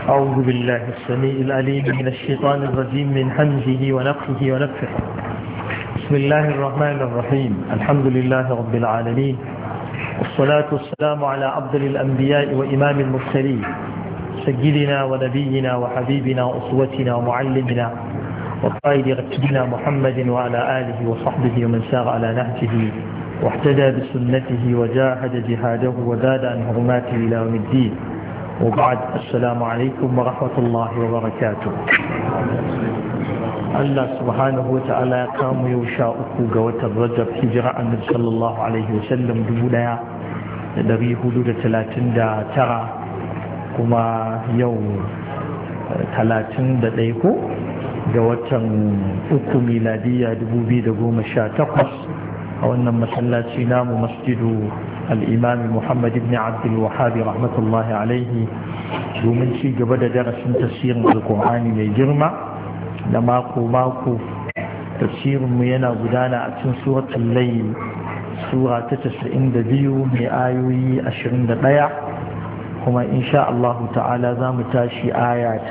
أعوذ بالله السميع العليم من الشيطان الرجيم من همزه ونفخه ونفخه. بسم الله الرحمن الرحيم. الحمد لله رب العالمين، والصلاة والسلام على أفضل الأنبياء وإمام المرسلين سيدنا ونبينا وحبيبنا وأسوتنا ومعلمنا وقائد ركبنا محمد وعلى آله وصحبه ومن سار على نهجه واهتدى بسنته وجاهد جهاده وزاد عن حرماته إلى يوم الدين. وبعد، السلام عليكم ورحمة الله وبركاته. الله سبحانه وتعالى قام يوشاؤك قوة الرجب هجرة النبي صلى الله عليه وسلم دبولا دري حدود 30 ترى كما يوم 31 قوة أكو ميلادية 2018 وأن مسلاتي نام مسجد الإمام محمد بن عبد الوهاب رحمة الله عليه ومن شيء قبل درس تفسير القرآن من جرمة ماكو تفسير مينا بدانا أتن سورة الليل سورة 92 من آيوي 21 كما إن شاء الله تعالى ذا متاشي آية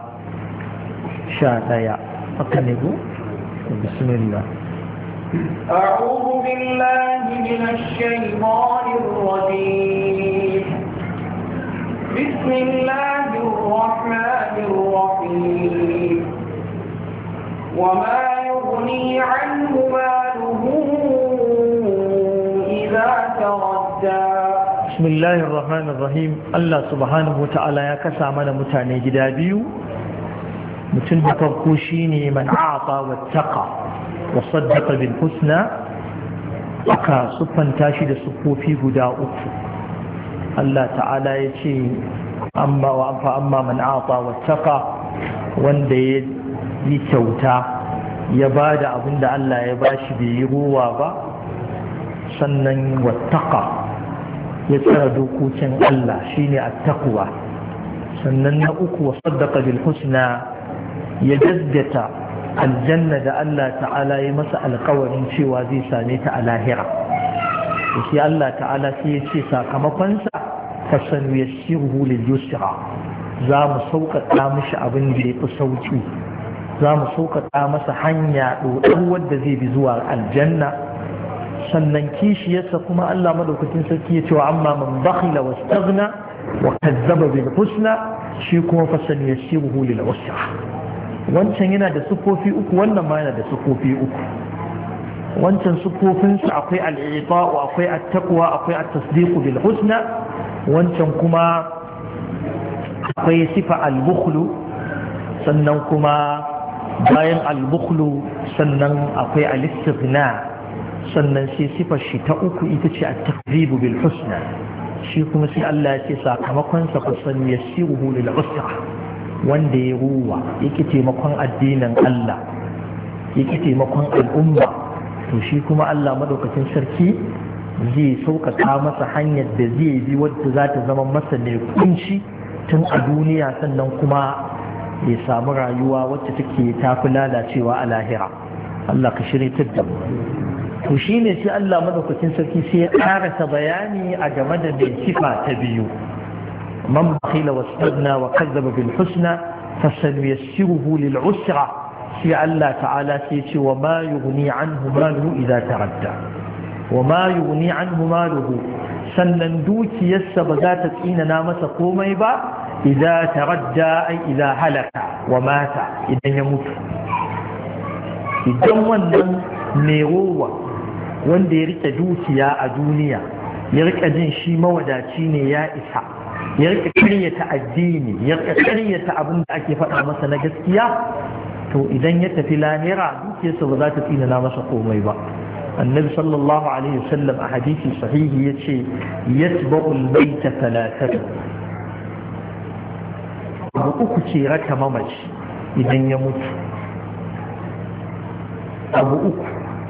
11 أقنبوا بسم الله. أعوذ بالله من الشيطان الرجيم. بسم الله الرحمن الرحيم. وما يغني عنه ماله إذا تردى. بسم الله الرحمن الرحيم. الله سبحانه وتعالى يكسى من متعني جدابيو متن بفرقوشيني من أعطى واتقى وصدق بالحسنى aka siffanta shi da siffofi guda uku. Allah ta'ala ya ce amma man a'ta wattaqa, wanda ya yi kyauta ya ba da abin da Allah ya bashi bai yi ruwa ba, sannan wattaqa ya tsara dokokin Allah shine at-taqwa, sannan na uku wa saddaqa bil husna ya jaddata aljanna da Allah ta'ala ya masa alkawarin cewa zai same ta a lahira. da shi Allah ta'ala sai ya ce sakamakonsa fasanu ya shirhu lil yusra, za mu sauƙaƙa mishi abin da ya fi sauƙi, za mu sauƙaƙa masa hanya ɗoɗar wadda zai bi zuwa aljanna. sannan kishiyarsa kuma Allah madaukakin sarki ya ce wa amma man bakhila wastaghna wa kazzaba bil husna, shi kuma fasanu ya shirhu lil usra. wancan yana da sufofi uku, wannan ma yana da sufofi uku. wancan sufofinsa akwai al'ita'u, akwai at-taqwa, akwai at-tasdiqu bil husna. wancan kuma akwai sifa al-bukhlu, sannan kuma bayan al-bukhlu sannan akwai al-istighna, sannan sai sifar shi ta uku ita ce at-takdhibu bil husna. shi kuma sai Allah ya ce sakamakon sa fasan yassiruhu lil usra, wanda ya ruwa yake taimakon addinin Allah, yake taimakon al'umma, to shi kuma Allah madaukakin sarki zai sauƙaƙa masa hanyar da zai bi wadda za ta zama masa mai kunci tun a duniya, sannan kuma ya samu rayuwa wacce take tafi lalacewa a lahira. Allah ka shirya da mu. To shi ne sai Allah madaukakin sarki sai ya ƙarasa bayani a game da mai sifa ta biyu. من بخل واستغنى وكذب بالحسنى فسنيسره للعسرى. في الله تعالى سيتي وما يغني عنه ماله إذا تردى. وما يغني عنه ماله sannan dukiyarsa ba za ta tsina na masa komai ba idza taradda, ai idza halaka wa mata, idan ya mutu. idan wannan mai rowa wanda ya rike dukiya a duniya ya rike jin shi mawadaci ne ya isa, ya rika karyata addini, ya rika karyata abin da ake faɗa masa na gaskiya, to idan ya tafi lahira dukiyarsa ba za ta tsinana masa komai ba. annabi sallallahu alaihi wasallam a hadisi sahihi yace yatba'u al-bayta thalathatu, abu uku ce raka mamaci idan ya mutu. abu uku: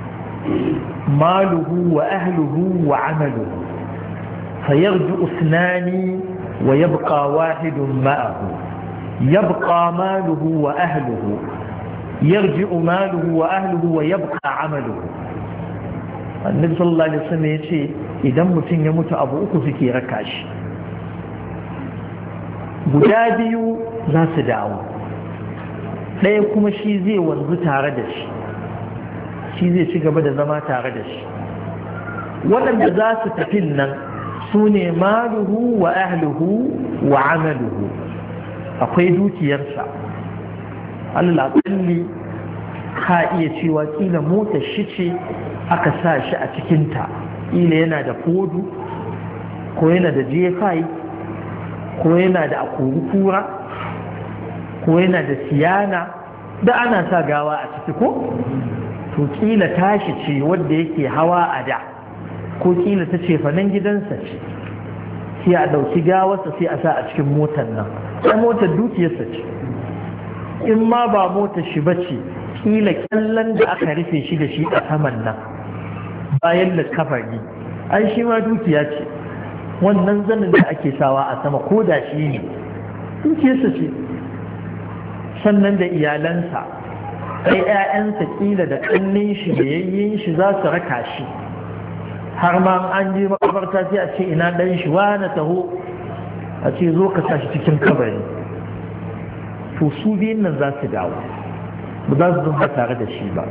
maluhu wa ahluhu wa amaluhu, fayarju ithnani ويبقى واحد معه. يبقى ماله وأهله، يرجع ماله وأهله ويبقى عمله. النبي صلى الله عليه وسلم يقول إذا متن يموت أبو أكو سكي ركاش، guda biyu za su dawo, ɗaya kuma shi zai wanzu tare da shi zai ci gaba da zama tare da shi. waɗanda za su tafi nan su ne maluhu wa ahluhu wa amaluhu. akwai dukiyarsa, Allah kalli ka iya cewa kila motar shi ce aka sa shi a cikinta, kila yana da fodu ko yana da J5 ko yana da akuru-kura ko yana da siyana, da ana sa gawa a ciki ko? to kila tashi ce wadda yake hawa a da, ko kila ta ce fanan gidansa ce, sai a ɗauki gawarsa sai a sa a cikin motar nan, sai motar dukiyarsa ce. in ma ba motar shi ba ce, kila kyallan da aka rufe shi da shi a saman nan bayan da kafari, ai shi ma dukiya ce. wannan zanin da ake sawa a sama ko da shi ne dukiyarsa ce. sannan da iyalansa, sai 'ya'yansa kila da ƙannin shi da yayyin shi za su raka shi, har ma an je makabarta sai a ce ina ɗan shi na taho, a ce zo ka sa shi cikin kabari. to su biyun nan za su dawo, ba za su zama tare da shi ba.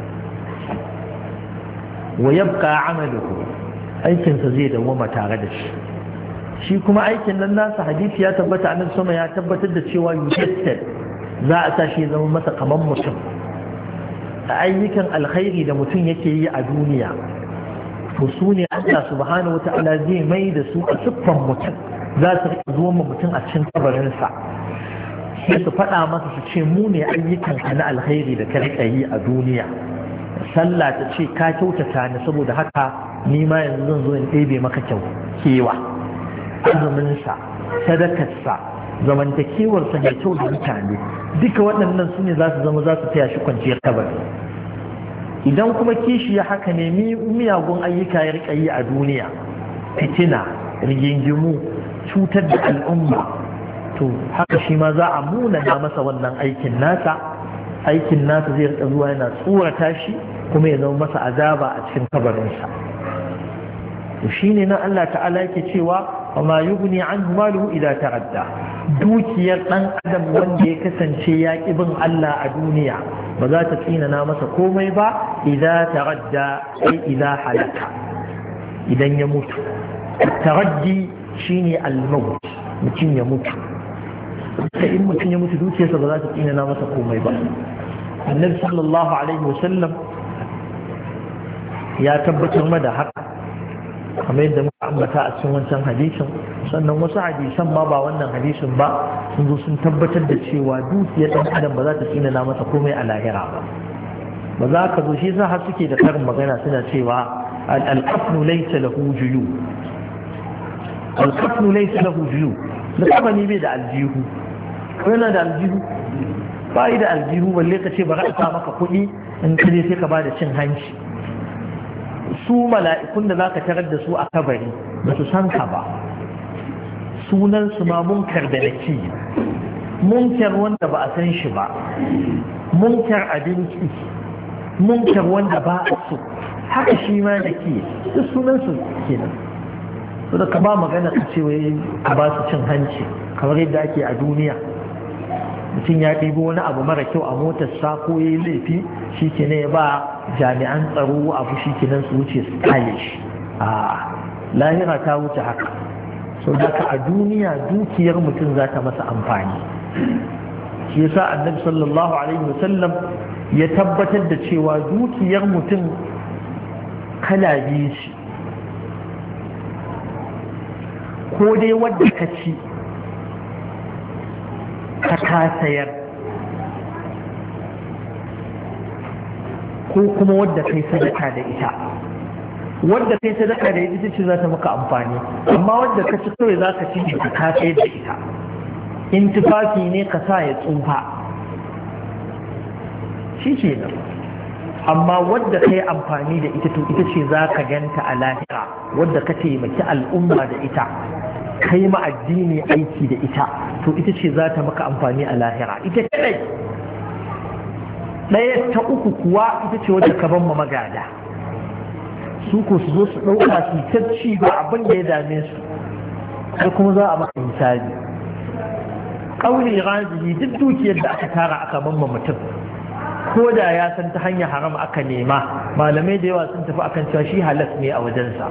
wa yabqa amaluhu, aikinsa zai dawoma tare da shi. shi kuma aikin nan nasa hadisi ya tabbata, annabi sama ya tabbatar da cewa yujaddad, za a sa shi ya zama masa kaman mutum. a ayyukan alkhairi da mutum yake yi a duniya, to su ne Allah subhanahu wata'ala zai mai da su a siffan mutum, za su rika zuwa mutum a cikin kabarinsa, sai su faɗa masa su ce mu ne ayyukanka na alkhairi da ka rika yi a duniya. sallah ta ce ka kyautata ni, saboda haka ni ma yanzu zan zo in ɗebe maka kewa. azuminsa, sadakarsa, zamantakewarsa mai kyau da mutane, duka waɗannan su ne za su zama za su taya shi kwanciyar kabari. idan kuma kishi ya haka ne miyagun ayyuka ya rika yi a duniya, fitina, rigingimu, cutar da al'umma, to haka shi ma za a munana masa wannan aikin nasa zai rika zuwa yana tsorata shi, kuma ya zama masa azaba a cikin kabarinsa. to shine nan Allah ta'ala yake cewa wa ma yughni anhu maluhu idza taradda. dukiyar dan adam wanda ya kasance ya ki bin Allah a duniya ba za ta tsinana masa komai ba idza taradda, ai idza halaka, idan ya mutu. taraddi shine al-maut, mutum ya mutu. sai in mutum ya mutu dukiyarsa ba za ta tsinana masa komai ba. annabi sallallahu alaihi wasallam ya tabbatar da haka, kamar yadda muka ambata a cikin wancan hadisin. sannan wasu hadisan ma ba wannan hadisin ba sun zo sun tabbatar da cewa dukiyar ɗan adam ba za ta tsinana masa komai a lahira ba za ka zo shi yasa har suke da karin magana suna cewa al-qafnu laysa lahu juyu, al-qafnu laysa lahu juyu, da kabani bai da aljihu. ko yana da aljihu? ba yi da aljihu, balle ka ce ba za a sa maka kuɗi in ka je sai ka ba da cin hanci. su mala'ikun da za ka tarar da su a kabari ba su san ka ba, sunansu ma munkar da naki, munkar wanda ba a san shi ba, munkar abinci, munkar wanda ba a so, haka shi ma da ke duk sunansu kenan. su da ka ba magana ka ce wai a ba su cin hanci kamar yadda ake a duniya. mutum ya ɗibo wani abu mara kyau a motarsa ko ya yi laifi, shi ke ya ba jami'an tsaro abu, shi ke nan su wuce su kale shi. a lahira ta wuce haka. sau da ka a duniya dukiyar mutum za ta masa amfani. shi yasa annabi sallallahu alaihi wasallam ya tabbatar da cewa dukiyar mutum kala biyu ce, ko dai wadda ka ci ka kasayar, ko kuma wadda kai sadaka da ita. wadda kai sadaka da ita ce za ta maka amfani, amma wadda ka ci kawai za ka ci ka kasayar da ita. in tufafi ne ka sa ya tsufa, shi ce nan. amma wadda kai amfani da ita to ita ce za ka ganta a lahira, wadda ka taimaki al'umma da ita, kai ma addini aiki da ita, to ita ce za ta maka amfani a lahira. ita kadai. ɗaya ta uku kuwa ita ce wadda ka ban ma magada, su ko su zo su ɗauka su tacci ba abin da ya dame su, sai kuma za a maka hisabi. kauli rajihi duk dukiyar da aka tara aka mamma mutum ko da ya san ta hanyar haram aka nema, malamai da yawa sun tafi akan cewa shi halas ne a wajensa.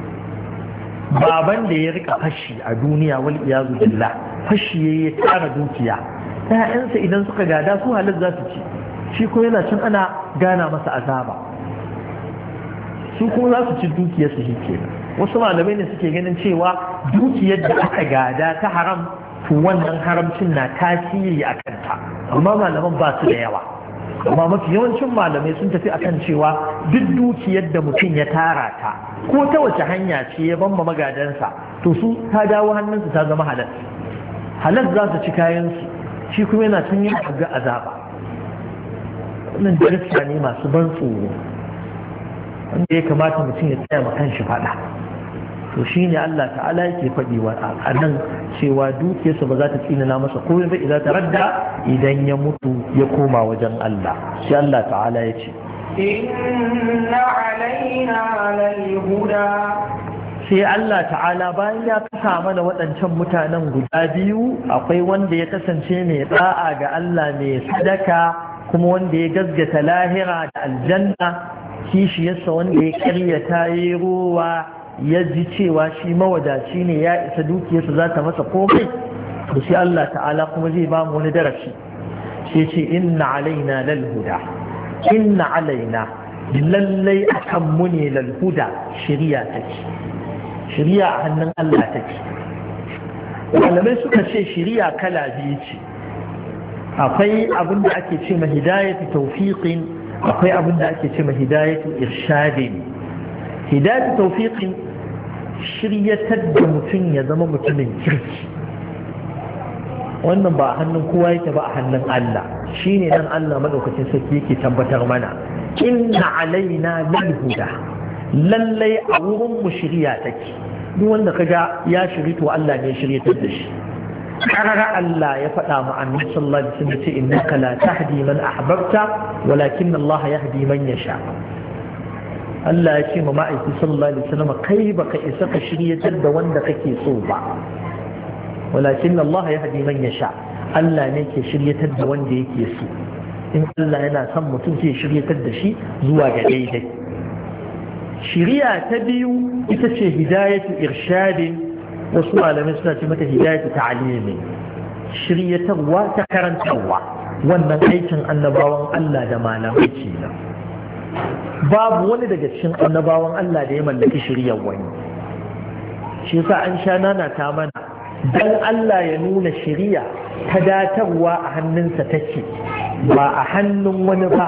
Baban da ya rika fashi a duniya wal iyazu billah, fashi ya tara dukiya, ƴaƴansa idan suka gada su halas za su ci, shi ko yana cin ana gana masa azaba, su kuma za su ci dukiyarsu shi kenan. Wasu malamai ne suke ganin cewa dukiyar da aka gada ta haram, to wannan haramcin na tasiri a kanta, amma malaman ba su da yawa. Amma mafi yawancin malamai sun tafi akan cewa duk dukiyar da mutum ya tara ta ko ta wace hanya ce ya bamba magadansa, to su ta dawo hannunsu ta zama halal. Halal za su ci kayansu, shi kuma yana tun yin ga azaba. Wannan darasa ne masu ban tsoro wanda ya kamata mutum ya tsaya ma kanshi faɗa. To shi ne Allah ta'ala yake faɗi wa a nan cewa dukiyarsa ba za ta tsinana masa komai ba idan ta radda idan ya mutu ya koma wajen Allah. Sai Allah ta'ala ya ce inna alaina lal huda. Sai Allah ta'ala bayan ya kasa mana waɗancan mutanen guda biyu, akwai wanda ya kasance mai da'a ga Allah mai sadaka kuma wanda ya gaskata lahira da aljanna, kishiyarsa wanda ya karyata yi ruwa ya ji cewa shi mawadaci ne ya isa dukiyarsa za ta masa komai. To sai Allah ta'ala kuma zai ba mu wani darasi, sai ce inna alaina lal huda, inna alaina lallai akan mu ne lal huda, shari'a take, shari'a a hannun Allah take. Malamai suka ce shari'a kala biyu ce, akwai abin da ake ce ma hidayatu tawfiqin, akwai abin da ake ce ma hidayatu irshadin. Hidayatu tawfiqin shiryatar da mutum ya zama mutumin kirki, wannan ba a hannun kowa yake ba, a hannun Allah. Shine nan Allah madaukakin sarki yake tabbatar mana inna alaina lal huda, lallai a wurin mu shiriya take. Duk wanda kaga ya shiri to Allah ne shiryatar da shi. Karara Allah ya faɗa mu annabi sallallahu alaihi wasallam ce innaka la tahdi man ahbabta walakin Allah yahdi man yasha. Allah ya ce ma ma'aiki sallallahu alaihi wasallam kai baka isa ka shiryatar da wanda kake so ba, walakin Allah ya hadi man yasha. Allah ne ke shiryatar da wanda yake so. In Allah yana son mutum sai shiryatar da shi zuwa ga daidai. Shiriya ta biyu ita ce hidayatu irshadin, wasu malamai suna ce mata hidayatu ta'limi, shiryatarwa ta karantarwa. Wannan aikin annabawan Allah da malamai kenan. Babu wani daga cikin annabawan Allah da ya mallaki shiriyar wani. Shi yasa an sha nana ta mana dan Allah ya nuna shiriya ta datarwa a hannunsa take ba a hannun wani ba,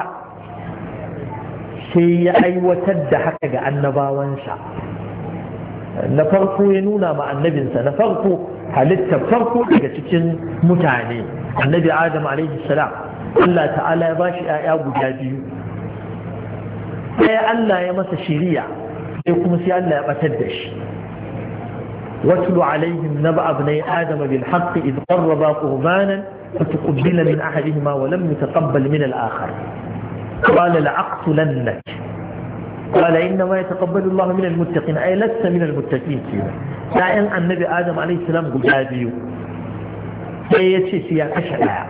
sai ya aiwatar da haka ga annabawansa. Na farko ya nuna ma annabinsa na farko, halittar farko daga cikin mutane, annabi Adam alaihi salam, Allah ta'ala ya bashi 'ya'ya guda biyu. Sai Allah ya masa shiriya, sai kuma sai Allah ya batar da shi. watlu alaihim naba abnai adam bil haqq id qarraba qurbanan فتقبل من أحدهما ولم يتقبل من الآخر قال لأقتلنك قال إنما يتقبل الله من المتقين أي لست من المتقين لأن النبي آدم عليه السلام قجابي سيأتي سياق شرع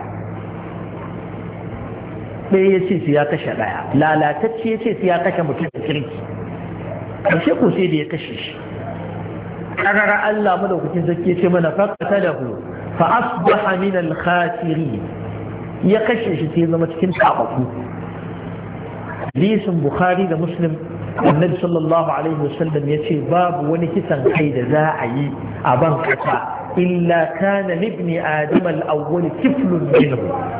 سيأتي سياق شرع لا تتشيأتي سياق شمتكين أشيكو سيدي يكشش قرر الله ملوك تنزكي من فقتله فأصبح من الخاسرين يكشش سيدنا متكين تعبطه حديث بخاري ومسلم النبي صلى الله عليه وسلم يقول باب ونكسا حيد زاعي أبان كتا إلا كان لابن آدم الأول كفل منه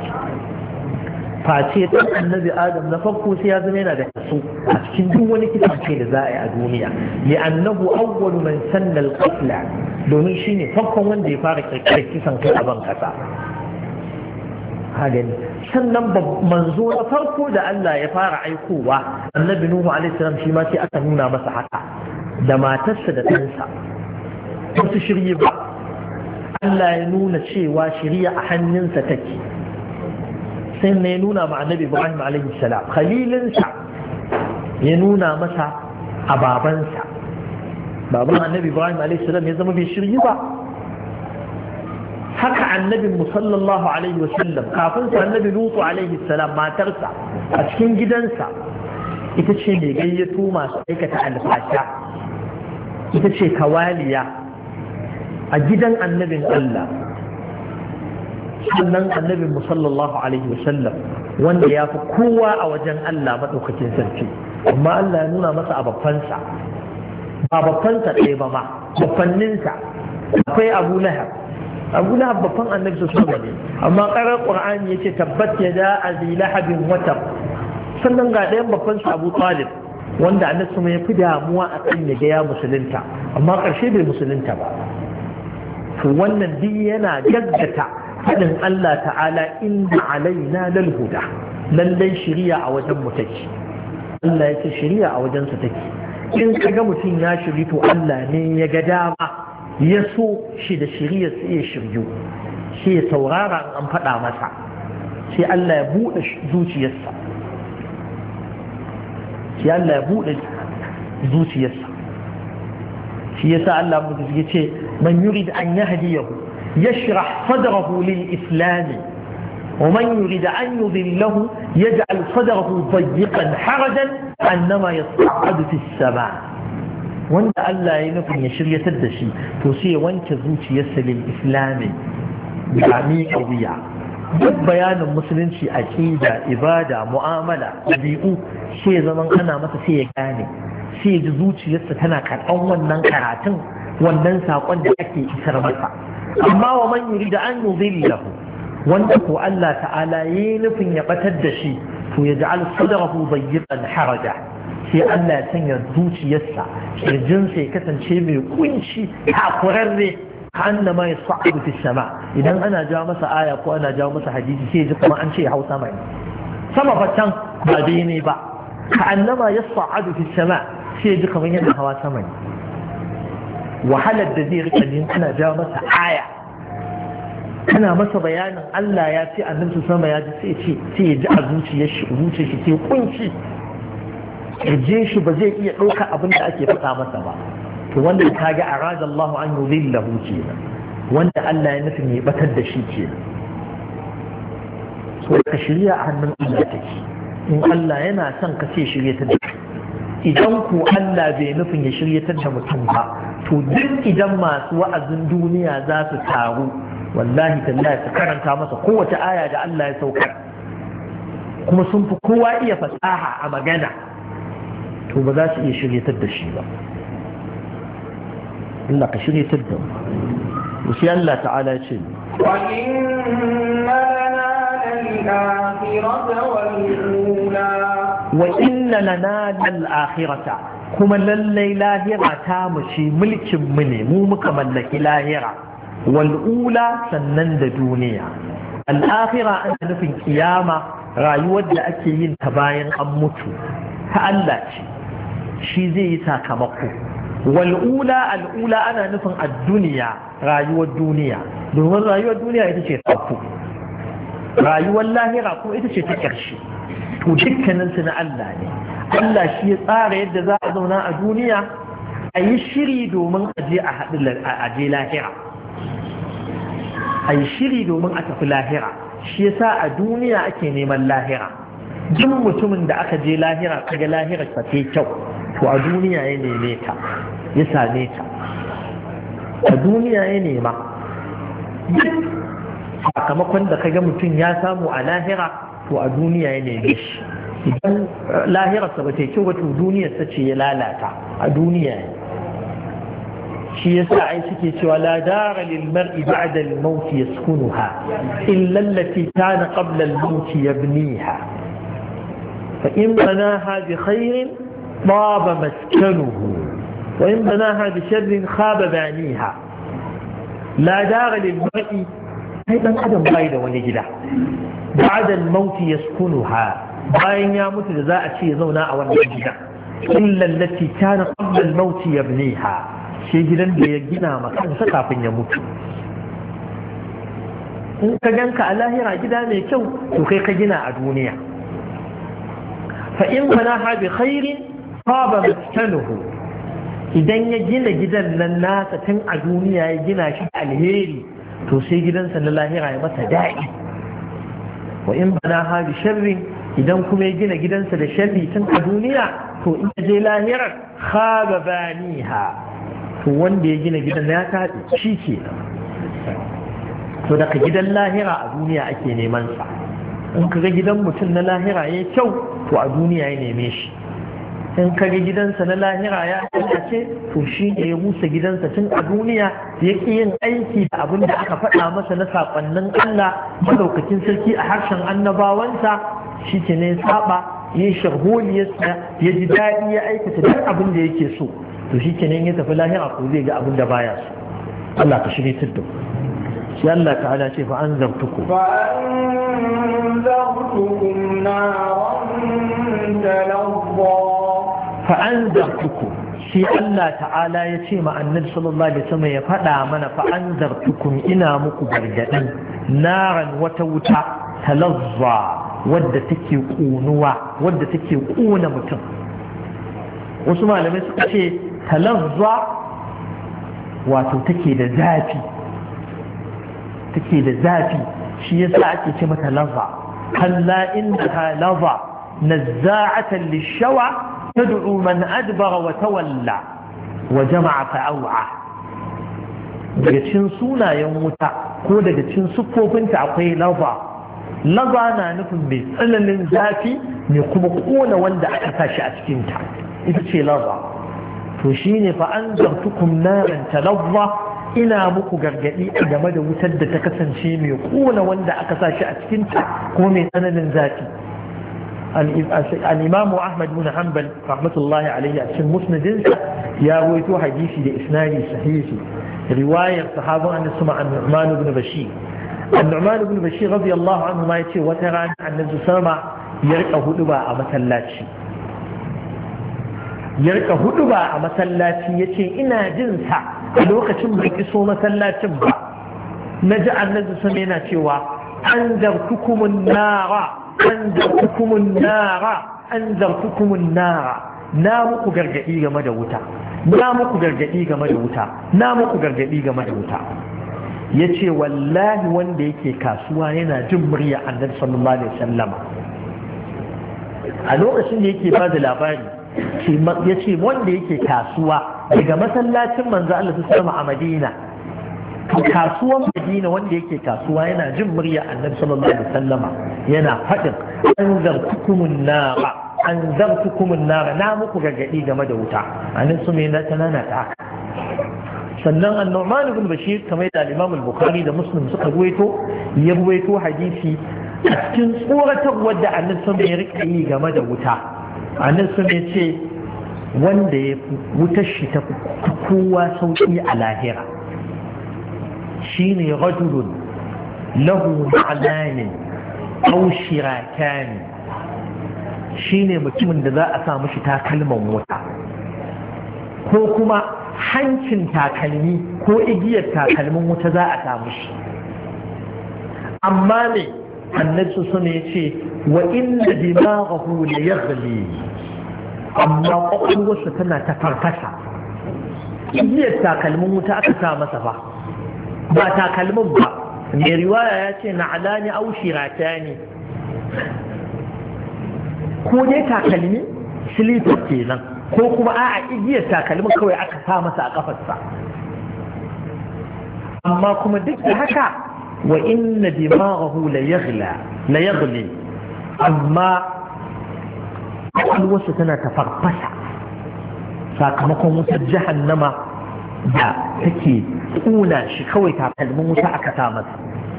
فأتيت النبي آدم نفقه سيازمين هذا السوء أتكين دو ونكسا حيد زاعي الدنيا لأنه أول من سن القتل domin shi ne farkon wanda ya fara kirkirar kisan kai a ban kasa hagani sannan manzo na farko da Allah ya fara aikowa annabi Nuhu alaihi salam shi ma sai aka nuna masa haka da matarsa da ɗansa wasu shirye ba Allah ya nuna cewa shirya a hannunsa take sai ya nuna ma annabi Ibrahim alaihi salam khalilinsa ya nuna masa a babansa baban annabi Ibrahim a.s. ya zama bai shirye ba haka annabin mu sallallahu alaihi wasallam kafin sa annabi lutu alaihi salam matarsa a cikin gidansa ita ce mai gayyato masu aikata alfasha, ita ce kawaliya a gidan annabin Allah. sannan annabin mu sallallahu alaihi wasallam wanda ya fi kowa a wajen Allah madaukakin sarki, amma Allah ya nuna masa a babbansa, ba babbansa ɗaya ba ma babbanninsa. akwai Abu Lahab babban annabi sallallahu alaihi wasallam, amma ƙarar Qur'ani yace tabbat yada abi lahabin wa tab. sannan ga ɗayan babban sa Abu Talib wanda annabi ya fi damuwa a kan ya ga ya musulunta, amma ƙarshe bai musulunta ba. to wannan duk yana gaggata faɗin Allah ta'ala inna alaina lal huda, lallai shari'a a wajen mu take. Allah ya ce shari'a a wajen sa take. in kaga mutum ya shiri to Allah ne ya ga dama ya so shi da shari'a sai ya shiryu, sai ya saurara an faɗa masa, sai Allah ya buɗe zuciyarsa, sai Allah ya buɗe zuciyarsa. shi yasa Allah mutum ya ce man yurid an yahdiyahu يشرح صدره للإسلام ومن يريد أن يضله يجعل صدره ضيقا حرجا كأنما يصعد في السماء. وانت ألا ينفع يشير يتدشي توسي وانت زوجي يسل الإسلام بعميق وضيع بيان المسلم شيء أكيدة إبادة معاملة بيئو شيء زمن أنا مثل شيء كاني شيء زوجي يسل هنا كان أول ننكراتن وننسى وانت أكي إسر مدفع. amma wa man yurida an yudhillahu, wanda ko Allah ta'ala yayi nufin ya batar da shi to ya ja'al sadrahu dayyiqan haraja, sai Allah ya sanya zuciyarsa kirjinsa ya kasance mai kunci takurarre annama yas'adu fi sama. idan ana jawo masa aya ko ana jawo masa hadisi sai ji kuma an ce Hausa mai sama fatan ba dai ne ba, ka annama yas'adu fi sama, sai ji kamar yana hawa sama ne. wahalar da zai rika yin ana jawo masa aya, ana masa bayanin Allah ya ce annabi sama ya ji sai ya ji a zuciyar shi sai kunci, kirje shi ba zai iya ɗauka abin da ake faɗa masa ba. to wanda ka ga arada Allah an yudhillahu kenan, wanda Allah ya nufin ya batar da shi kenan. so ka shirya a hannun Allah take, in Allah yana son ka sai shiryatar da kai. idan ku Allah bai nufin ya shiryatar da mutum ba, to duk idan masu wa'azin duniya za su taru wallahi tallahi su karanta masa kowace aya da Allah ya saukar, kuma sun fi kowa iya fasaha a magana, to ba za su iya shiryatar da shi ba. Allah ka shiryatar da mu. sai Allah ta'ala ya ce wa inna lana lal-akhirata wal-ula wa inna lana lal-akhirata, kuma lallai lahira ta mu ce mulkin mu ne, mu muka mallaki lahira, wal'ula sannan da duniya. al'akhira ana nufin kiyama, rayuwar da ake yin ta bayan an mutu ta Allah ce, shi zai yi sakamako. wal'ula al'ula ana nufin ad-duniya, rayuwar duniya, domin rayuwar duniya ita ce farko, rayuwar lahira kuma ita ce ta ƙarshe. to dukkaninsu na Allah ne. Allah shi ya tsara yadda za a zauna a duniya, a yi shiri domin a je lahira, a yi shiri domin a tafi lahira. shi yasa a duniya ake neman lahira. duk mutumin da aka je lahira kaga lahira ta ce kyau, to a duniya ya neme ta, ya same ta a duniya ya nema. duk sakamakon da kaga mutum ya samu a lahira, to a duniya ya neme shi. idan lahirarsa ba ta kyau ba, to duniyarsa ce ya lalata a duniya ne. shi yasa ai suke cewa la dara lil mar'i ba'da al maut yaskunuha illa allati kana qabla al maut yabniha fa in banaha bi khairin طاب مسكنه وإن بناها بشر خاب بانيها. لا دار للمرء أيضا أدم بايدا ونجدا بعد الموت يسكنها، bayan ya mutu da za a ce zauna a wannan gida, illa allati kana qabla al-maut yabniha, shi gidan da ya gina ma kansa kafin ya mutu. in ka ganka a lahira gida mai kyau, to kai ka gina a duniya. fa in banaha bi khairin khaba maskanuhu, idan ya gina gidan nan nasa tun a duniya ya gina shi alheri, to sai gidansa na lahira ya masa daɗi. wa in banaha bi sharrin idan kuma ya gina gidansa da sharri tun a duniya to in je lahirar khaba baniha to wanda ya gina gidan ya taɗi shi ke. to daga gidan lahira a duniya ake neman sa. in kaga gidan mutum na lahira ya kyau to a duniya ya neme shi. in kaga gidansa na lahira ya lalace to shi ne ya rusa gidansa tun a duniya ya ƙi yin aiki da abin da aka faɗa masa na saƙonnin Allah madaukakin sarki a harshen annabawansa shi ke ne saba ya sharholiyarsa ya ji daɗi ya aikata duk abin da yake so to shi ke ya tafi lahira ko zai ga abin da baya so. Allah ka shirye tuddu sai Allah ta'ala ce fa anzartukum naran talazza fa anzartukum sai Allah ta'ala ya ce ma annabi sallallahu alaihi wasallam ya faɗa mana fa anzartukum ina muku gargadin naran wata wuta talazza wadda take ƙunuwa wadda take ƙuna mutum. wasu malamai suka ce talazza wato take da zafi shi yasa ake ce mata laza kalla innaha laza nazza'atan lishawa tad'u man adbara wa tawalla wa jama'a fa'awa. daga cikin sunayen wuta ko daga cikin siffofinta akwai laza na nufin mai tsananin zafi ne kuma kona wanda aka tashi a cikinta ita ce laza. to shine fa anzartukum naran talazza ina muku gargadi game da wutar da ta kasance mai kona wanda aka sashi a cikinta kuma mai tsananin zafi. al-imam Ahmad bin Hanbal rahmatullahi alayhi a cikin musnadinsa ya rawaito hadisi da isnadi sahihi riwayar sahaban annabi sama an-Nu'man ibn Bashir. an-Nu'man ibn Bashir radiyallahu anhu ma yace wata rana annabi sama ya rika huduba a masallaci yace ina jin sa a lokacin bai iso masallacin ba na ji annabi sama yana cewa anzartukumun nara na muku gargadi game da wuta yace wallahi wanda yake kasuwa yana jin murya annabi sallallahu alaihi wasallam a lokacin da yake ba da labari yace wanda yake kasuwa daga masallacin manzo Allah sallallahu a Madina to kasuwan Madina wanda yake kasuwa yana jin murya annabi sallallahu alaihi wasallama yana faɗin anzartukumun nara na muku gargadi game da wuta annabi sun yana tanana ta. sannan an-Nu'man ibn Bashir kamar da Imam al-Bukhari da Muslim suka ruwaito hadisi a cikin tsoratarwar da annabi sun ya rika yi game da wuta. annabi sun ya ce wanda ya wutar shi ta kowa sauki a lahira shine rajulun lahu ma'lanin aw shirakani, shine mutumin da za a sa mishi takalman wuta ko kuma hancin takalmi ko igiyar takalmin wuta za a sa mishi. amma ne annabi sun ya ce wa inna dimaghahu la yaghli, amma kwakwalwarsa tana ta farfasa. igiyar takalmin wuta aka sa masa ba takalmin ba. mai riwaya ya ce na alani au shirata ne, ko dai takalmi silifar kenan ko kuma a igiyar takalmin kawai aka sa masa a kafarsa. amma kuma duk da haka wa inna dimaghahu la yaghli, amma kwakwalwarsa tana ta farfasa sakamakon wutar jahannama da take kuna shi kawai takalmin wuta aka sa masa.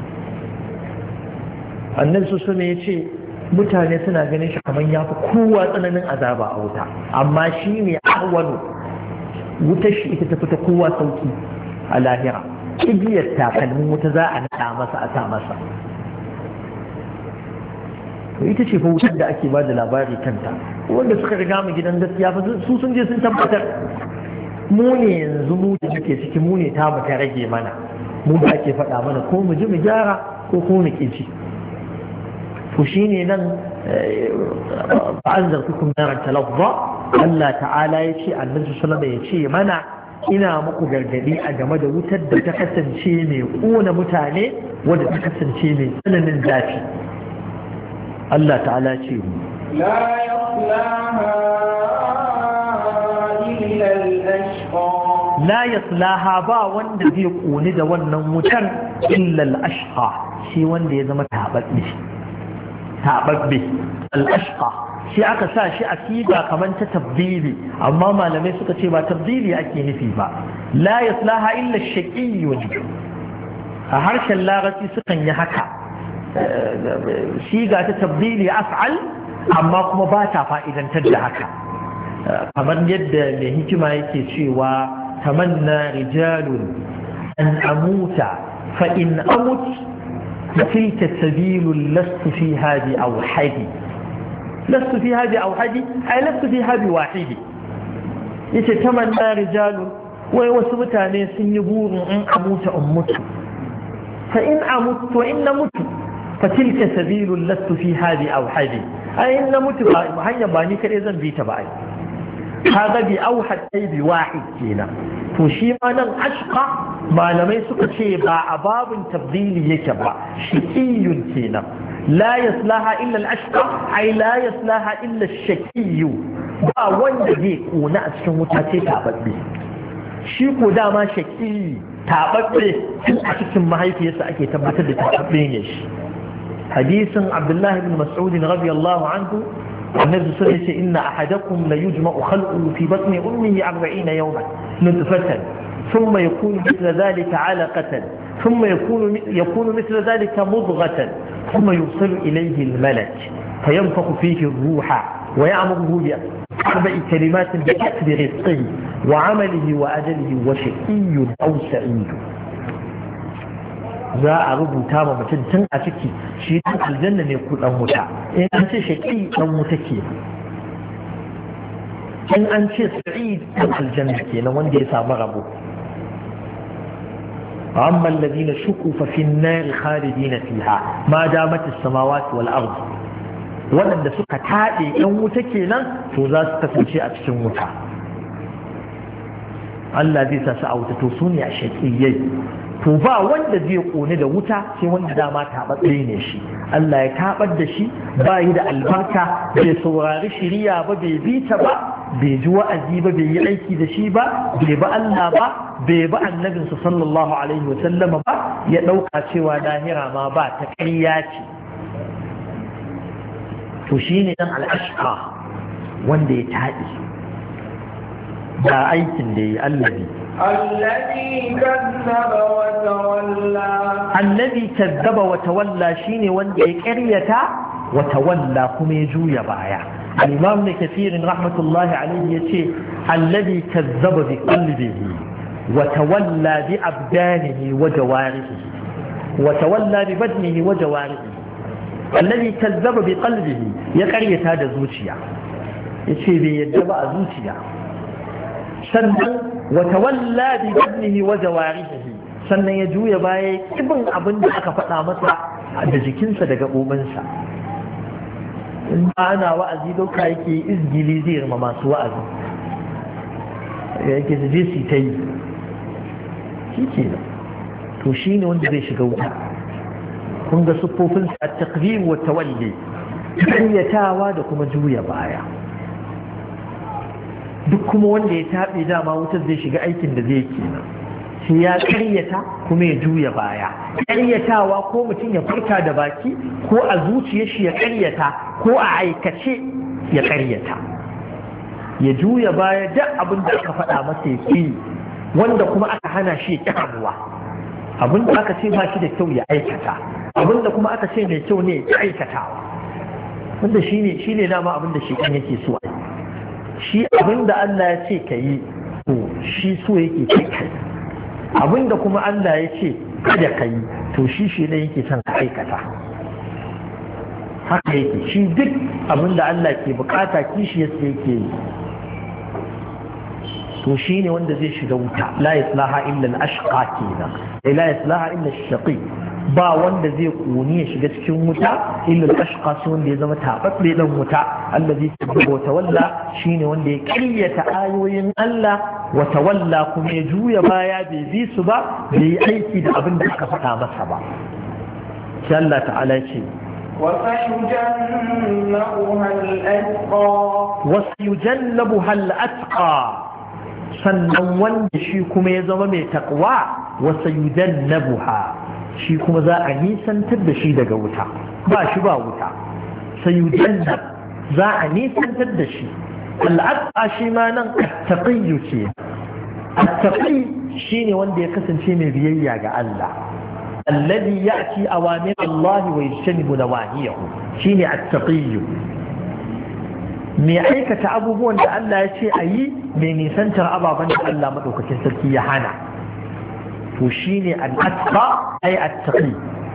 annabi su ya ce mutane suna ganin shi kamar ya fi kowa tsananin azaba a wuta, amma shi ne ahwanu wutar shi ita ta fita kowa sauki a lahira. igiyar takalmin wuta za a naɗa masa a sa masa. ita ce fa wutar da ake ba da labari kanta. wanda suka riga mu gidan gaskiya fa su sun je sun tabbatar. mu ne yanzu mu da muke ciki mu ne ta ta rage mana, mu da ake faɗa mana ko mu ji mu gyara ko mu ƙi ci. to shine nan fa'anzartukum naran talazza. Allah ta'ala ya ce annabi sallallahu alaihi wasallam ya ce mana ina muku gargadi a game da wutar da ta kasance mai ƙona mutane wadda ta kasance mai tsananin zafi Allah ta'ala ce mu لا يصلاها إلا الأشقى لا يصلاها با wanda zai ƙoni da wannan wutar illa al-ashqa shi wanda ya zama tababbe al-ashqa shi aka sa shi a siga kamar ta tabdili amma malamai suka ce ba tabdili ake nufi ba la yaslaha illa ash-shaqi wajhu a harshen larabci sukan yi haka siga ta tabdili af'al amma kuma ba ta fa'idantar da haka kamar yadda mai hikima yake cewa tamanna rijalun an amuta fa in amut tilka sabilun lastu fiha bi awhadi lastu fiha bi awhadi ay lastu fiha bi wahidi yace tamanna rijalun wai wasu mutane sun yi burin in amuta mutu fa in amut wa in namutu fa tilka sabilun lastu fiha bi awhadi ai na mutu ba hanyar ba ni kadai zan bi ta ba ai kaga bi auhad ai bi wahid kenan to shi ma nan ashqa malamai suka ce ba a babun tabdili yake ba shaqiyun kenan la yaslaha illa al-ashqa ai la yaslaha illa ash-shaqiyyu ba wanda zai kona a cikin wuta ce tababbe shi ko dama shaqi tababbe tun a cikin mahaifiyarsa ake tabbatar da tababbe ne shi حديث عبد الله بن مسعود رضي الله عنه النبي صلى الله عليه وسلم إن أحدكم ليجمع خلقه في بطن أمه 40 يوما نطفة ثم يكون مثل ذلك علقة ثم يكون مثل ذلك مضغة ثم يوصل إليه الملك فينفخ فيه الروح ويأمره بأربع كلمات بكتب رزقه وعمله وأجله وشقي أو سعيد za a rubuta ma mutum tun a ciki shi dan aljanna ne ku dan wuta in an ce shaqi dan wuta ke in an ce sa'id dan aljanna kenan wanda ya samu rabo amma alladhina shuqu fa fi an-nar khalidina fiha ma damat as-samawati wal ard wanda suka tade dan wuta kenan to za su kasance a cikin wuta Allah zai sa su a wuta to su ne a shaqiyai to ba wanda zai kone da wuta sai wanda dama taɓaɓɓe ne shi Allah ya taɓar da shi ba yi da albarka bai saurari shiriya ba bai bi ta ba bai ji wa'azi ba bai yi aiki da shi ba bai ba Allah ba bai ba annabinsa sallallahu alaihi wa sallama ba ya ɗauka cewa lahira ma ba ta ƙarya ce to shi ne dan al'ashqa wanda ya taɗi da aikin da ya allabi الذي كذب وتولى الذي كذب وتولى شيني وندي قريتا وتولى كما يجوي بايا الإمام ابن كثير رحمة الله عليه يتي الذي كذب بقلبه وتولى بأبدانه وجوارحه وتولى ببدنه وجوارحه الذي كذب بقلبه يقريتا هذا زوجيا يتي بيدب زوجيا sannan watawalla bi badnihi wa jawarihi sannan ya juya baya ibin abin da aka faɗa masa da jikinsa da gaɓoɓinsa in ba ana wa'azi dauka yake izgili zai rima masu wa'azi yake su je su ta yi shi ke nan to shi ne wanda zai shiga wuta kun ga siffofinsa a takrir wa tawalli karyatawa da kuma juya baya duk kuma wanda ya taɓe dama wutar zai shiga aikin da zai kenan sai ya karyata kuma ya juya baya karyatawa ko mutum ya furta da baki ko a zuciyar shi ya karyata ko a aikace ya karyata ya juya baya duk abin da aka faɗa masa ya ƙi wanda kuma aka hana shi ya ƙi hannuwa abin da aka ce ba shi da kyau ya aikata abin da kuma aka ce mai kyau ne ya aikatawa wanda shi ne dama abin da shi kan yake so a shi abinda Allah ya ce ka yi to shi so yake kai abinda kuma Allah ya ce kada ka yi to shi ne yake son ka aikata haka yake shi duk abinda Allah ke bukata kishi yake yi to shi ne wanda zai shiga wuta la yaslaha illa al-ashqa kenan la yaslaha illa ash-shaqi ba wanda zai kuni ya shiga cikin wuta illa al-ashqa sai wanda ya zama tababbe dan wuta allazi tabbata tawalla shine wanda ya ƙaryata ayoyin Allah wa tawalla kuma ya juya baya bai bi su ba bai yi aiki da abin da aka faɗa masa ba sai Allah ta'ala ce وسيجنبها الأتقى sannan wanda shi kuma ya zama mai takwa wasa yujannabuha shi kuma za a nisantar da shi daga wuta ba shi ba wuta sayujannab za a nisantar da shi al'adqa shi ma nan attaqiyyu ce attaqi shine wanda ya kasance mai biyayya ga Allah alladhi ya'ti awamir Allah wa yajtanibu nawahiyahu shine attaqiyyu mai aikata abubuwan da Allah ya ce a yi mai nisantar ababen da Allah maɗaukakin sarki ya hana to shi ne al'atqa ai attaqi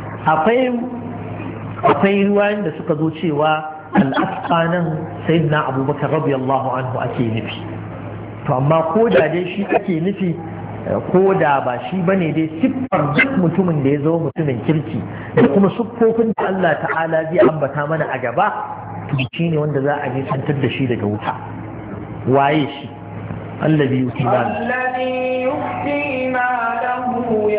akwai ruwayen da suka zo cewa al'atqa nan sayyidina abubakar radiyallahu anhu ake nufi to amma ko da dai shi ake nufi ko da ba shi bane dai siffar duk mutumin da ya zo mutumin kirki da kuma siffofin da Allah ta'ala zai ambata mana a gaba shi ne wanda za a nisantar da shi daga wuta waye shi allazi yuti malahu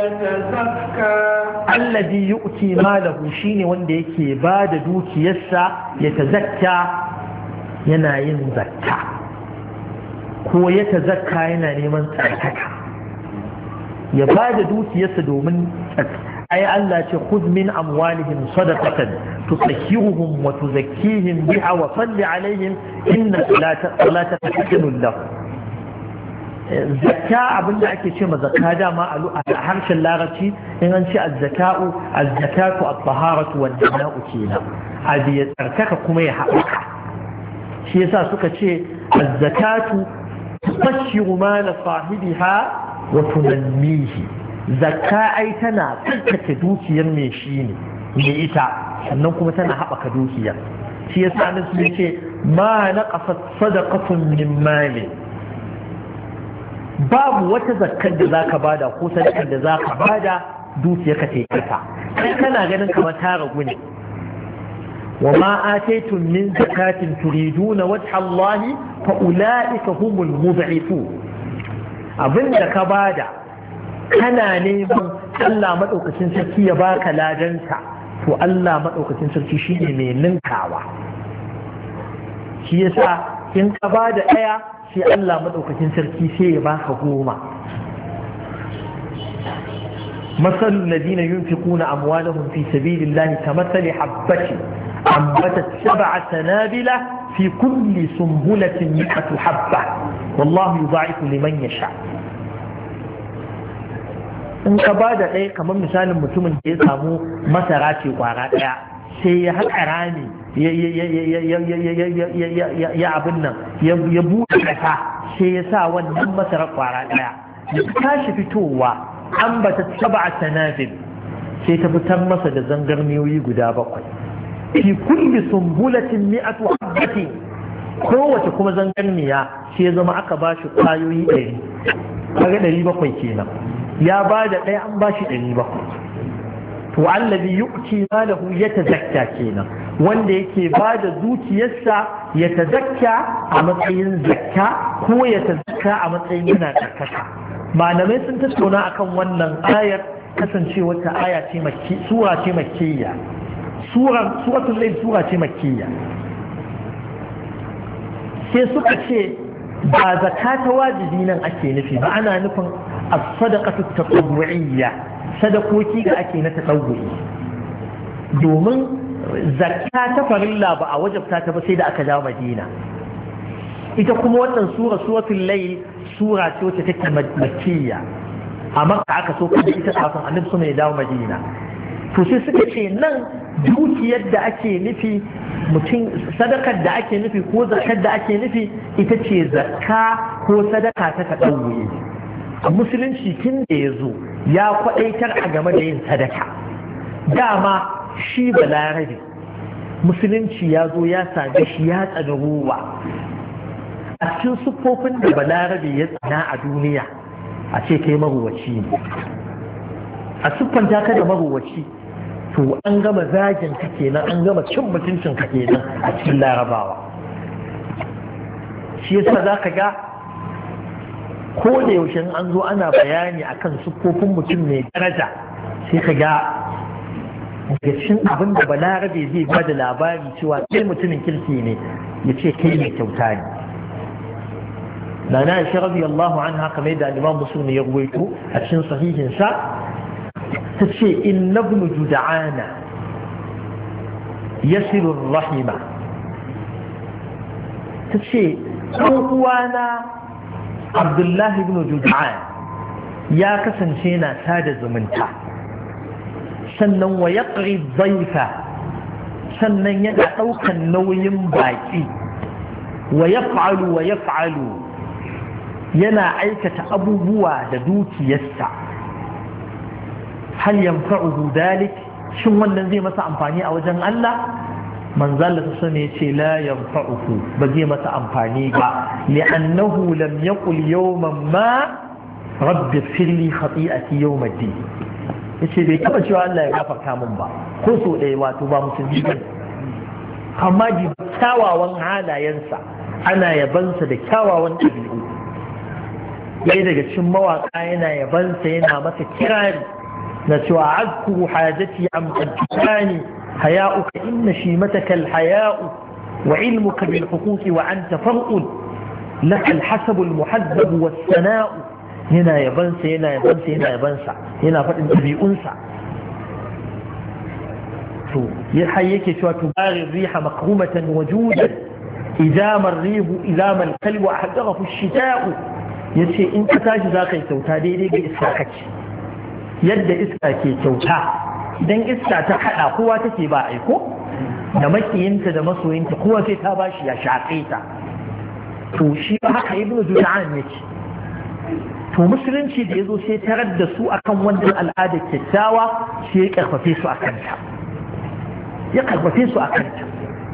allazi yu'ti malahu shine wanda yake ba da dukiyarsa ya tazakka yana yin zakka ko ya tazakka yana neman tsarkaka ya ba da dukiyarsa domin أي ألا تأخذ من أموالهم صدقة تطهرهم وتزكيهم بها وصل عليهم إن صلاتك سكن لهم زكاة أبنى أكي شيء زكاة دا ما أحرش اللغة إن أنشاء الزكاة الطهارة والدماء كينا هذه أركاك كمية حقك شيء ساسوك شيء الزكاة تطهر مال صاحبها وتنميه zakka ai tana tsarkake dukiyar mai shi ne mai ita sannan kuma tana haɓaka dukiyar shi ya sa nasu ce ma na ƙasa sadaqatun min mali babu wata zakkar da zaka bada ko sadakar da zaka bada dukiyar ka tai kasa kai kana ganin kamar ta ragu ne wa ma ataytum min zakatin turiduna wajha Allah fa ulaika humul mud'ifun abinda ka bada kana neman Allah maɗaukacin sarki ya baka ladansa to Allah maɗaukacin sarki shi ne mai ninkawa shi yasa in ka ba da ɗaya sai Allah maɗaukacin sarki sai ya baka 10 masalul ladina yunfiquna amwalahum fi sabilillahi kamathali habatin anbatat 7 sanabila fi kulli sunbulatin 100 habba wallahu yudha'ifu liman yasha in ka ba da ɗaya kamar misalin mutumin da ya samu masara ce kwara ɗaya sai ya haƙa rami ya abin nan ya buɗe ƙasa sai ya sa wannan masara kwara ɗaya da ta tashi fitowa an ba ta saba a sanadin sai ta fitar masa da zangarniyoyi guda 7 fi kulli sumbulatin mi'atu habbatin kowace kuma zangarniya sai ya zama aka ba shi ƙwayoyi 100 kaga 700 kenan ya ba da ɗaya an ba shi 700 to allazi yu'ti malahu yatazakka kenan wanda yake ba da dukiyarsa ya tazakka a matsayin zakka ko ya tazakka a matsayin yana tsarkaka malamai sun tattauna akan wannan ayar kasancewa ta aya ce makki sura ce makkiyya suratul layl sura ce makkiyya sai suka ce ba zakka ta wajibi nan ake nufi ba ana nufin as-sadaqatu at-tatawwu'iyya sadakoki da ake na tatawwu'i domin zakka ta farilla ba a wajabta ta ba sai da aka dawo Madina ita kuma wannan suratul layl sura ce wacce take makkiyya a Makka aka so da ita kafin Annabi sallallahu alaihi wasallam ya dawo Madina to sai suka ce nan dukiyar da ake nufi mutum sadakar da ake nufi ko zakar da ake nufi ita ce zakka ko sadaka ta tatawwu'i a musulunci tun da ya zo ya kwaɗaitar a game da yin sadaka dama shi balarabe musulunci ya zo ya same shi ya tsani ruwa a cikin siffofin da balarabe ya tsana a duniya a ce kai maruwaci ne a siffanta ka da maruwaci to an gama zagin ka kenan, an gama cin mutuncin ka kenan a cikin larabawa. shi yasa za ka ga ko da yaushe an zo ana bayani akan siffofin mutum mai daraja sai ka ga daga cikin abin da balarabe zai ba da labari cewa kai mutumin kirki ne ya ce kai mai kyauta ne. Nana Aisha radiyallahu anha kamar da Imam Muslim ya ruwaito a cikin sahihin sa tace inna ibn Jud'ana yasilu rahima, tace ɗan uwana Abdullahi ibn Jud'an ya kasance na sada zumunta, sannan wa yaqri dhayfa, sannan yana ɗaukan nauyin baƙi, wa yaf'alu yana aikata abubuwa da dukiyarsa. hal yanfa'uhu dalik, shin wannan zai masa amfani a wajen Allah? manzo Allah ta sani yace la yanfa'uhu, ba zai masa amfani ba, li'annahu lam yaqul yawman ma rabbi ighfirli khati'ati yawm ad-din. yace bai taba cewa Allah ya gafarta min ba ko so ɗaya, wato ba musulmi ba, amma ji kyawawan halayensa, ana yabansa da kyawawan ɗabi'u. ɗaya daga cikin mawaƙa yana yabansa, yana masa kirari na cewa azkuru hajati am qadtani haya'uka inna shimataka alhaya'u wa ilmuka bil huquqi wa anta far'un laka alhasabu almuhaddab was sana'u. yana yabansa yana faɗin ɗabi'unsa. to har yake cewa tubari riha makrumatan wajudan idamar rihu idamar kalbu a haddara shita'u. ya ce in ka tashi za ka yi kyauta daidai ga iska kace, yadda iska ke kyauta, idan iska ta haɗa kowa take ba aiko, da makiyinta da masoyinta kowa sai ta bashi ya shaƙe ta. to shi ba haka ibnu Jud'an yake. to musulunci da ya zo sai tarar da su akan wannan al'ada kyakkyawa, sai ya karfafe su a kanta.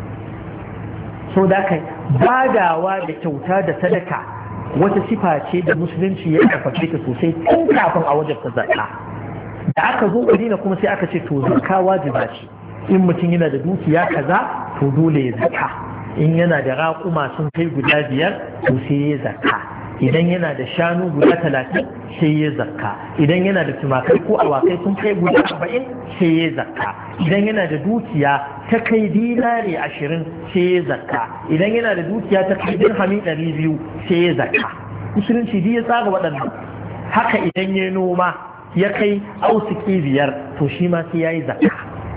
so da kai badawa da kyauta da sadaka wata sifa ce da musulunci ya karfafe ta sosai tun kafin a wajen ta zakka. da aka zo Madina kuma sai aka ce to zakka wajiba ce, in mutum yana da dukiya kaza to dole ya zakka, in yana da raƙuma sun kai guda 5 to sai ya zakka, idan yana da shanu guda 30 sai ya zakka, idan yana da tumakai ko awakai sun kai guda 40 sai ya zakka, idan yana da dukiya ta kai dinari 20 sai ya zakka, idan yana da dukiya ta kai dirhami 200 sai ya zakka. musulunci dai ya tsara waɗannan. haka idan ya noma ya kai ausiki 5 to shi ma sai ya yi zakka.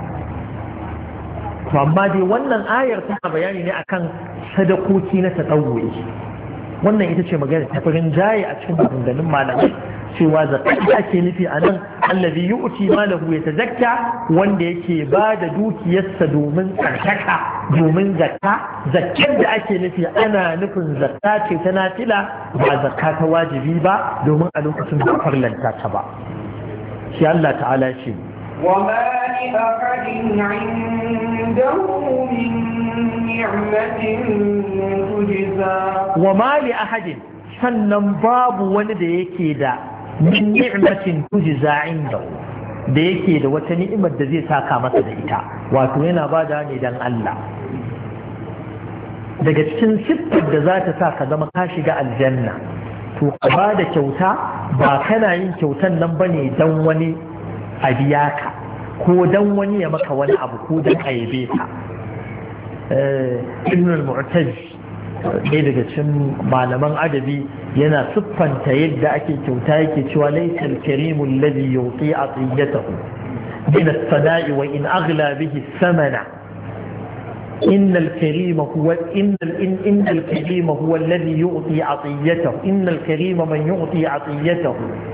amma dai wannan ayar tana bayani ne akan sadakoki na tatawwu'i. wannan ita ce magana ta farin jaye a cikin maganganun malamai cewa zakka ake nufi a nan allazi yu'ti malahu yatazakka, wanda yake ba da dukiyarsa domin tsarkaka, domin zakka. zakkar da ake nufi ana nufin zakka ce ta nafila, ba zakka ta wajibi ba, domin a lokacin da farlanta ta ba. shi Allah ta'ala ce وما لأحد عنده من نعمة تجزى وما لأحد sannan babu wani da yake da min ni'matin tujza inda da yake da wata ni'imar da zai saka masa da ita, wato yana bada ne dan Allah. daga cikin siffar da za ta sa ka zama ka shiga aljanna, to ka ba da kyauta ba kana yin kyautan nan bane dan wani a biya ka, ko dan wani ya maka wani abu, ko dan a yabe ka. ibn al-mu'taz ɗaya daga cikin malaman adabi yana siffanta yadda ake kyauta, yake cewa laysa al-karimu alladhi yuti atiyatahu min as-sada'i wa in aghla bihi thamana إن الكريم هو الذي يعطي عطيته، إن الكريم من يعطي عطيته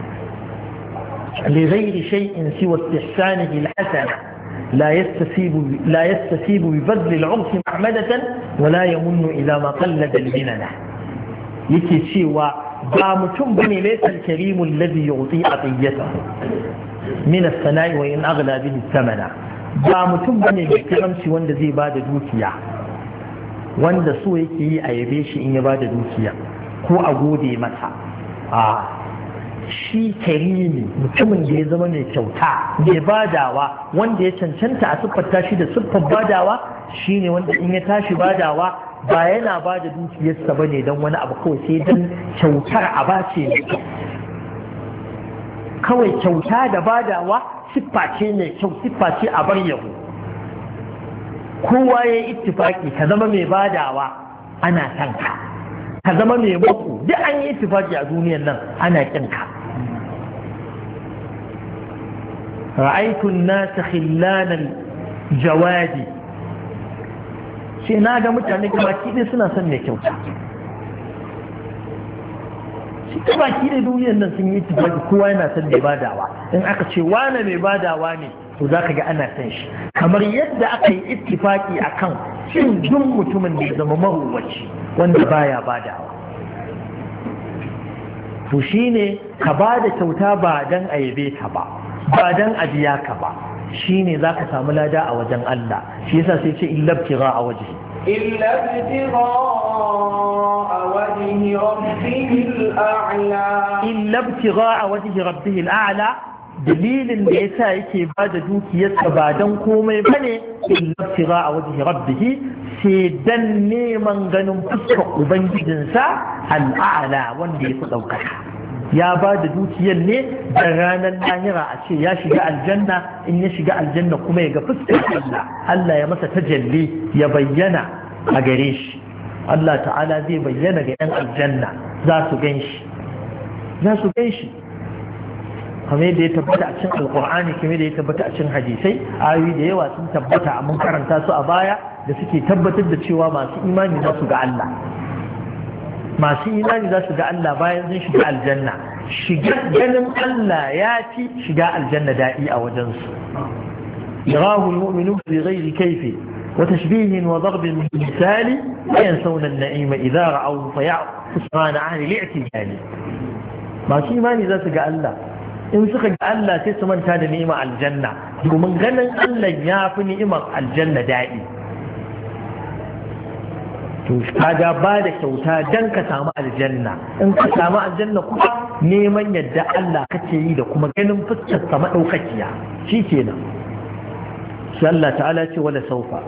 لغير شيء سوى استحسانه الحسنة، لا يستسيب ببذل العرف محمدة ولا يمن إذا ما قلد المننة. يكي سوى بامتم بني ليس الكريم الذي يعطي عطيته من الثناء وإن أغلى به الثمنة. بامتم بني بكرمسي وند زي بعد دوكيا، وند سوى يكي أيبيش إن بعد دوكيا هو أقودي مسا. shi karimi mutumin da ya zama mai kyauta mai badawa wanda ya cancanta a siffanta shi da siffar badawa shine wanda in ya tashi badawa ba yana ba da dukiyarsa ba ne don wani abu kawai sai don kyautar a bace ne kawai kyauta da badawa siffa ce mai kyau siffa ce a bar yabo kowa ya yi ittifaki ka zama mai badawa ana son ka zama mai muku duk an yi ittifaki a duniyar nan ana kin ka ra'aytu an-nas khillanan jawadi sai na ga mutane kuma kidi suna son mai kyauta shi ta baki da duniyar nan sun yi ittifaki kowa yana son mai badawa in aka ce wane mai badawa ne to za ka ga ana san shi kamar yadda aka yi ittifaki akan cin duk mutumin da ya zama maruwaci wanda baya badawa to shine ka bada kyauta ba dan a yabe ka ba dan a biya ka ba shine zaka samu lada a wajen Allah shi yasa sai ce illa ibtigha a waje illa ibtigha wajhi rabbihil a'la illa ibtigha wajhi rabbihil a'la dalilin da yasa yake bada dukiyarsa ba dan komai bane illa ibtigha wajhi rabbih sai dan neman ganin fuskar ubangijinsa al'ala wanda ya fi ɗaukaka ya ba da dukiyar ne da ranar lahira a ce ya shiga aljanna in ya shiga aljanna kuma ya ga fuskar Allah Allah ya masa tajalli ya bayyana a gare shi Allah ta'ala zai bayyana ga 'yan aljanna za su gan shi kamar da ya tabbata a cikin alkur'ani kamar da ya tabbata a cikin hadisai ayoyi da yawa sun tabbata a mun karanta su a baya da suke tabbatar da cewa masu imani za su ga Allah masu imani za su ga Allah bayan sun shiga aljanna shiga ganin Allah ya fi shiga aljanna daɗi a wajensu yarahu almu'minu bi ghairi kayfi wa tashbihin wa darbin misali wa yansawna an-na'ima idha ra'aw fa ya'kusuna ahli al-i'tidal masu imani za su ga Allah in suka ga Allah sai su manta da ni'ima aljanna domin ganin Allah ya fi ni'imar aljanna daɗi to kaga ba da kyauta dan ka samu aljanna in ka samu aljanna kuma neman yadda Allah kake yi da kuma ganin fuskar sa madaukakiya shikenan shi Allah ta'ala ce wala saufa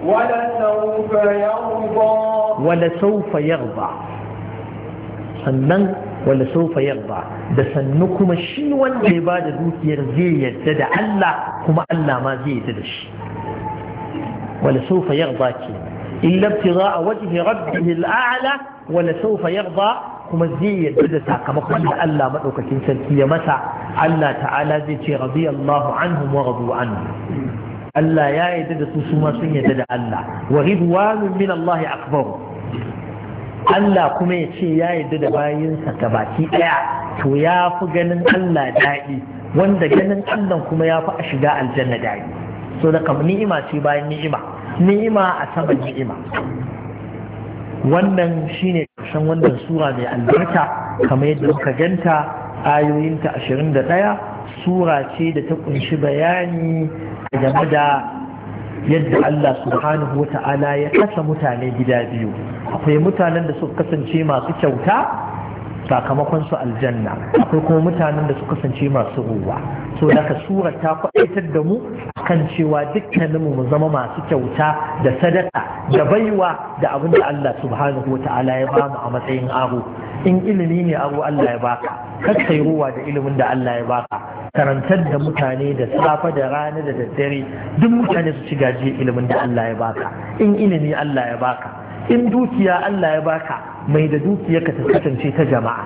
yarda sannan wala saufa yarda da sannu kuma shi wanda ya bada dukiyar zai yadda da Allah kuma Allah ma zai yadda da shi wala saufa yarda ke illa ibtigha'a wajhi rabbihi al'a'la wala saufa yarda kuma zai yadda da sakamakon da Allah madaukakin sarki ya masa Allah ta'ala zai ce radiyallahu anhum wa radu anhu Allah ya yadda da su ma sun yadda da Allah wa ridwanun min Allah akbar Allah kuma ya ce ya yarda da bayinsa ta baki ɗaya to ya fi ganin Allah daɗi wanda ganin Allah kuma ya fi a shiga aljanna daɗi so da kam ni'ima ce bayan ni'ima a saman ni'ima wannan shine ƙarshen wannan sura mai albarka kamar yadda muka ganta ayoyinta 21 sura ce da ta kunshi bayani game da yadda Allah subhanahu wata'ala ya kasa mutane gida biyu akwai mutanen da suka kasance masu kyauta sakamakon su aljanna akwai kuma mutanen da suka kasance masu ruwa so daga sura ta kwaɗaitar da mu kan cewa dukkaninmu mu zama masu kyauta da sadaka da baiwa da abin da Allah subhanahu wata'ala ya bamu a matsayin aro in ilimi ne aro Allah ya baka kar kai ruwa da ilimin da Allah ya baka karantar da mutane da safe da rana da daddare duk mutane su ci gajiya ilimin da Allah ya baka in ilimi Allah ya baka in dukiya Allah ya baka mai da dukiyarka ta kasance ta jama'a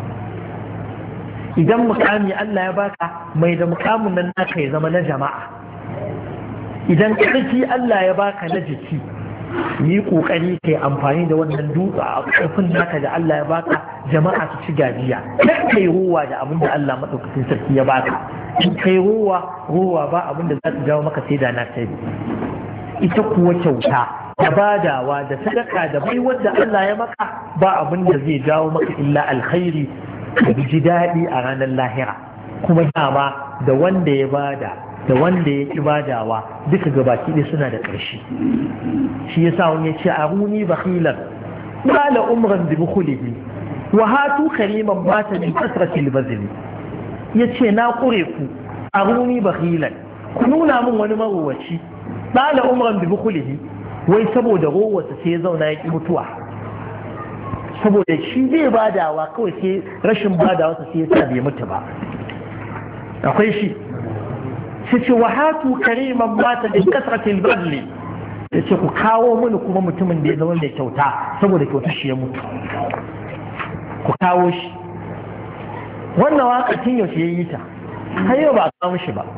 idan mukami Allah ya baka mai da mukamin nan naka ya zama na jama'a idan ƙarfi Allah ya baka na jiki yi ƙoƙari ka yi amfani da wannan dutse a ƙarfin naka da Allah ya baka jama'a su ci gajiya kan kai ruwa da abin da Allah maɗaukacin sarki ya baka in kai ruwa ba abin da za ta jawo maka sai da na sai ita kuwa kyauta da badawa da sadaka da bai wanda Allah ya maka ba abin da zai jawo maka illa alkhairi ka ji daɗi a ranar lahira kuma dama da wanda ya bada da wanda ya ƙi badawa duka gabaki ɗaya suna da ƙarshe shi yasa wani ya ce aruni bakhilan qala umran bi bukhulihi wa hatu kariman mata min kasrati al-bazli yace na kure ku aruni bakhilan ku nuna min wani marowaci dala umran bi bukhulihi wai saboda rowarsa sai ya zauna ya ki mutuwa saboda shi zai badawa kawai sai rashin badawa sai ya sa bai mutu ba akwai shi sai ce wahatu kariman mata da kasratil badli ya ce ku kawo mini kuma mutumin da ya zama mai kyauta saboda kyauta shi ya mutu ku kawo shi wannan waka tun yaushe ya yi ta har yau ba a kawo shi ba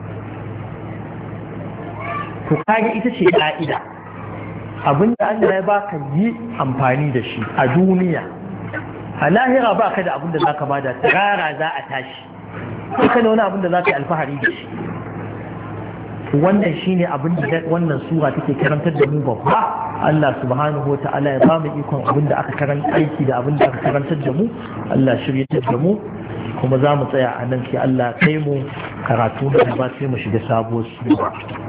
to kage ita ce ka'ida abinda Allah ya baka yi amfani da shi a duniya a lahira baka da abinda zaka bada tsirara za a tashi ka da wani abinda zaka yi alfahari da shi wannan shine abinda wannan sura take karantar da mu babba Allah subhanahu wata'ala ya bamu ikon abinda aka karanta aiki da abinda aka karantar da mu Allah shiryatar da mu kuma za mu tsaya a nan sai Allah kai mu karatu da ba sai mu shiga sabuwar sura